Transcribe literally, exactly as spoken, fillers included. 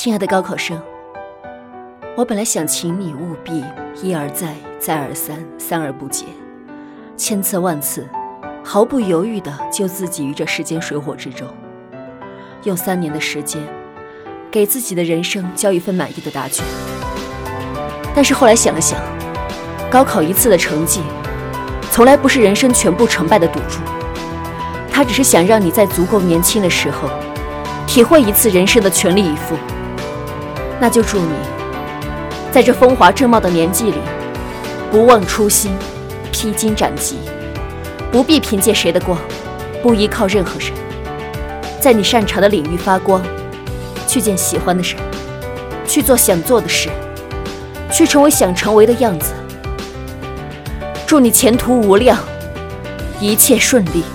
亲爱的高考生，我本来想请你务必一而再，再而三，三而不竭，千次万次，毫不犹豫地救自己于这世间水火之中，用三年的时间，给自己的人生交一份满意的答卷。但是后来想了想，高考一次的成绩，从来不是人生全部成败的赌注，它只是想让你在足够年轻的时候，体会一次人生的全力以赴。那就祝你，在这风华正茂的年纪里，不忘初心，披荆斩棘，不必凭借谁的光，不依靠任何人，在你擅长的领域发光，去见喜欢的人，去做想做的事，去成为想成为的样子。祝你前途无量，一切顺利。